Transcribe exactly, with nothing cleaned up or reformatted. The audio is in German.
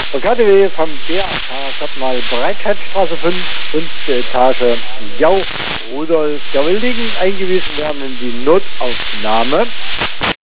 der K D W vom B A K Stadtmal Breitscheidstraße fünf, fünfte Etage, Jau, Rudolf. Der will liegend eingewiesen werden in die Notaufnahme.